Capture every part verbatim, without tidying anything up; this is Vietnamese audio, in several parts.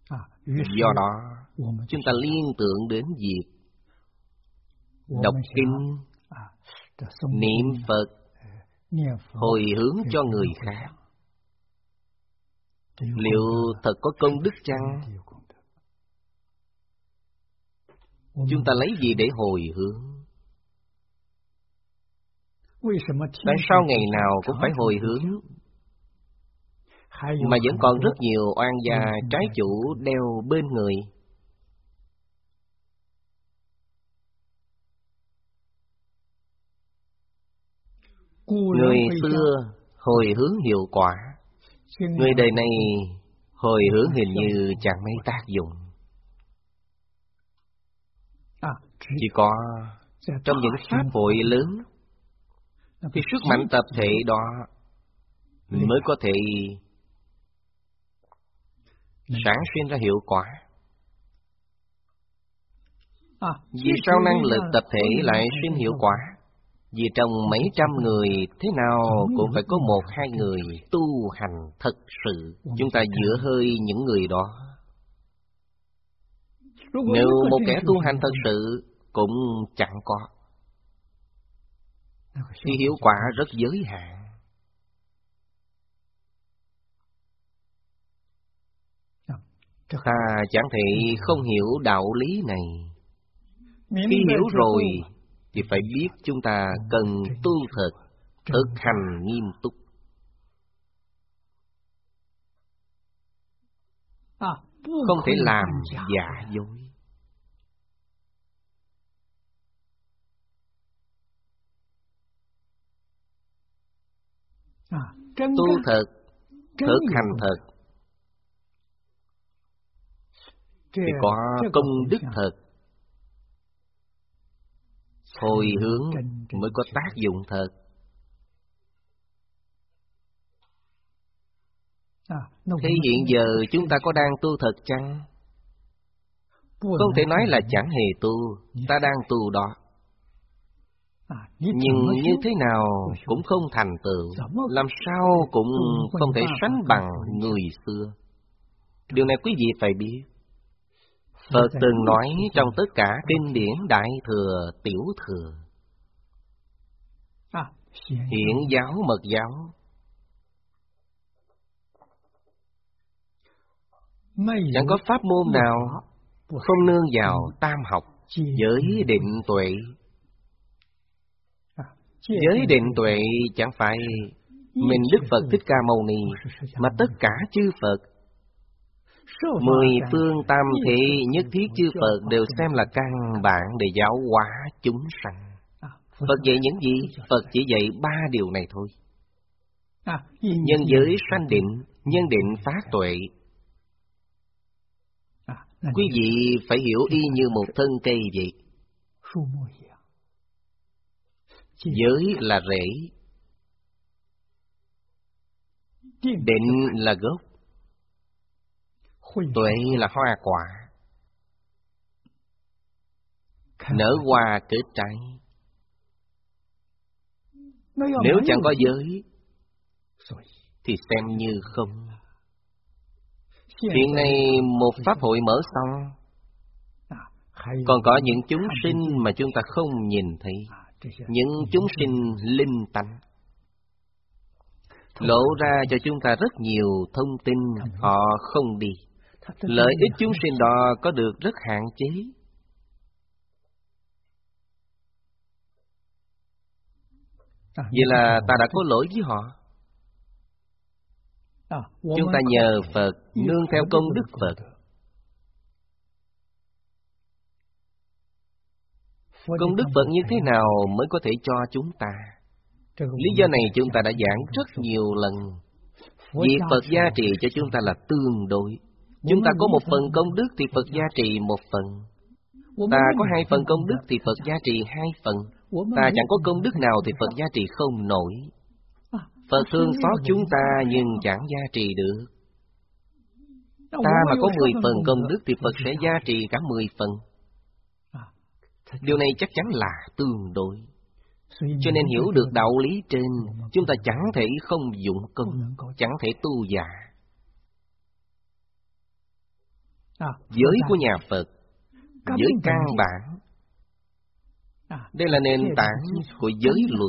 Do đó, chúng ta liên tưởng đến việc đọc kinh, niệm Phật, hồi hướng cho người khác. Liệu thật có công đức chăng? Chúng ta lấy gì để hồi hướng? Tại sao ngày nào cũng phải hồi hướng, mà vẫn còn rất nhiều oan gia trái chủ đeo bên người? Người xưa hồi hướng hiệu quả, người đời này hồi hướng hình như chẳng mấy tác dụng. Chỉ có trong những pháp hội lớn thì sức mạnh tập thể đó mới có thể sản sinh ra hiệu quả. Vì sao năng lực tập thể lại sinh hiệu quả? Vì trong mấy trăm người thế nào cũng phải có một hai người tu hành thật sự. Chúng ta dựa hơi những người đó. Nếu một kẻ tu hành thật sự cũng chẳng có, thì hiệu quả rất giới hạn. Ta chẳng thể không hiểu đạo lý này. Khi hiểu rồi thì phải biết chúng ta cần tu thật, thực hành nghiêm túc. Không thể làm giả dối. Tu thật, thực hành thật, thì có công đức thật. Hồi hướng mới có tác dụng thật. Thế hiện giờ chúng ta có đang tu thật chăng? Không thể nói là chẳng hề tu, ta đang tu đó. Nhưng như thế nào cũng không thành tựu, làm sao cũng không thể sánh bằng người xưa. Điều này quý vị phải biết. Phật từng nói trong tất cả kinh điển Đại Thừa, Tiểu Thừa, Hiển giáo, Mật giáo, chẳng có pháp môn nào không nương vào tam học, giới định tuệ. Giới định tuệ chẳng phải mình Đức Phật Thích Ca Mâu Ni, mà tất cả chư Phật. Mười phương tam thế nhất thiết chư Phật đều xem là căn bản để giáo hóa chúng sanh. Phật dạy những gì? Phật chỉ dạy ba điều này thôi. Nhân giới sanh định, nhân định phát tuệ. Quý vị phải hiểu y như một thân cây vậy. Giới là rễ, định là gốc, tuệ là hoa quả. Nở hoa kết trái. Nếu chẳng có giới thì xem như không. Hiện nay một pháp hội mở xong, còn có những chúng sinh mà chúng ta không nhìn thấy. Những chúng sinh linh tánh lộ ra cho chúng ta rất nhiều thông tin, họ không đi. Lợi ích chúng sinh đó có được rất hạn chế. Vậy là ta đã có lỗi với họ. Chúng ta nhờ Phật, nương theo công đức Phật. Công đức Phật như thế nào mới có thể cho chúng ta? Lý do này chúng ta đã giảng rất nhiều lần. Việc Phật gia trì cho chúng ta là tương đối. Chúng ta có một phần công đức thì Phật gia trì một phần. Ta có hai phần công đức thì Phật gia trì hai phần. Ta chẳng có công đức nào thì Phật gia trì không nổi. Phật thương xót chúng ta nhưng chẳng gia trì được. Ta mà có mười phần công đức thì Phật sẽ gia trì cả mười phần. Điều này chắc chắn là tương đối. Cho nên hiểu được đạo lý trên, chúng ta chẳng thể không dụng công, chẳng thể tu giả. Giới của nhà Phật, giới căn bản. Đây là nền tảng của giới luật.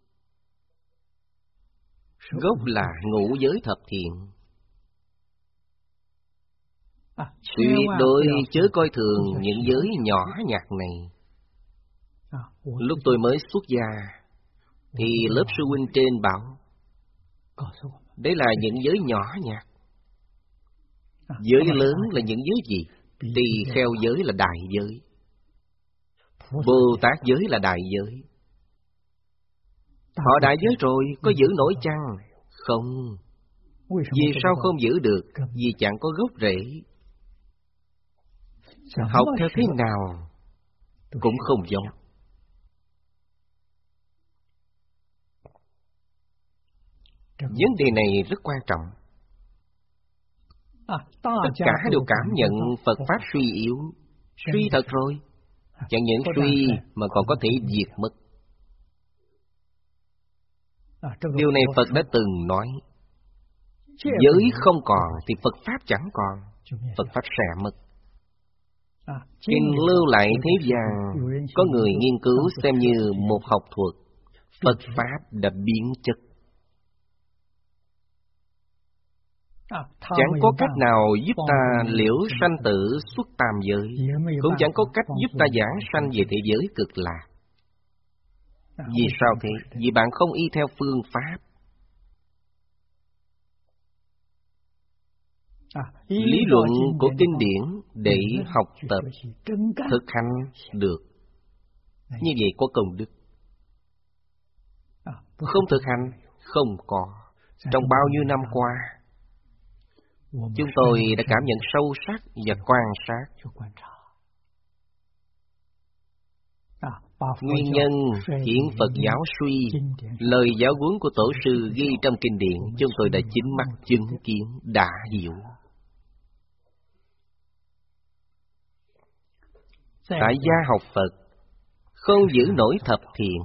Gốc là ngũ giới thập thiện. Tuyệt đối chớ coi thường những giới nhỏ nhặt này. Lúc tôi mới xuất gia, thì lớp sư huynh trên bảo, đấy là những giới nhỏ nhặt. Giới lớn là những giới gì? Tỳ kheo giới là đại giới, Bồ Tát giới là đại giới. Họ đại giới rồi, có giữ nổi chăng? Không. Vì sao không giữ được? Vì chẳng có gốc rễ. Học theo thế nào cũng không giống. Vấn đề này rất quan trọng. Tất cả đều cảm nhận Phật Pháp suy yếu. Suy thật rồi. Chẳng những suy mà còn có thể diệt mất. Điều này Phật đã từng nói. Giới không còn thì Phật Pháp chẳng còn. Phật Pháp sẽ mất. Kinh lưu lại thế gian, có người nghiên cứu xem như một học thuật. Phật Pháp đã biến chất. Chẳng có cách nào giúp ta liễu sanh tử xuất tam giới, cũng chẳng có cách giúp ta giảng sanh về thế giới cực lạc. Vì sao thế? Vì bạn không y theo phương pháp. Lý luận của kinh điển để học tập, thực hành được. Như vậy có công đức. Không thực hành, không có. Trong bao nhiêu năm qua, chúng tôi đã cảm nhận sâu sắc và quan sát nguyên nhân khiến Phật giáo suy. Lời giáo huấn của Tổ sư ghi trong kinh điển, chúng tôi đã chính mắt chứng kiến, đã hiểu. Tại gia học Phật không giữ nổi thập thiện.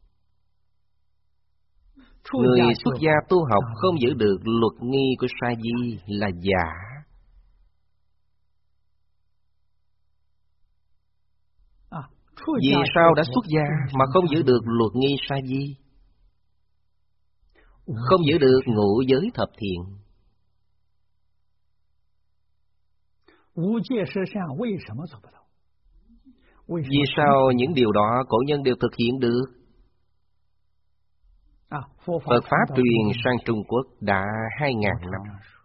Người xuất gia tu học không giữ được luật nghi của sa di là giả. Vì sao đã xuất gia mà không giữ được luật nghi sa di? Không giữ được ngũ giới thập thiện. Vì sao những điều đó cổ nhân đều thực hiện được? Phật Pháp truyền sang Trung Quốc đã hai ngàn năm.